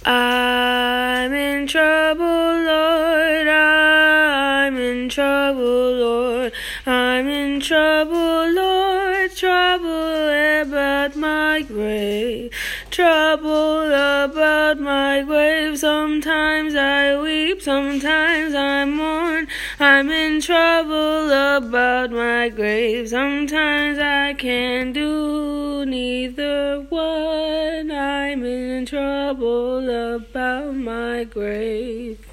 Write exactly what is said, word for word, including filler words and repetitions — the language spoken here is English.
I'm in trouble, Lord, I'm in trouble, Lord, I'm in trouble, Lord, trouble about my grave, trouble about my grave. Sometimes I weep, sometimes I mourn, I'm in trouble about my grave. Sometimes I can't do neither one, I'm in trouble about my grave.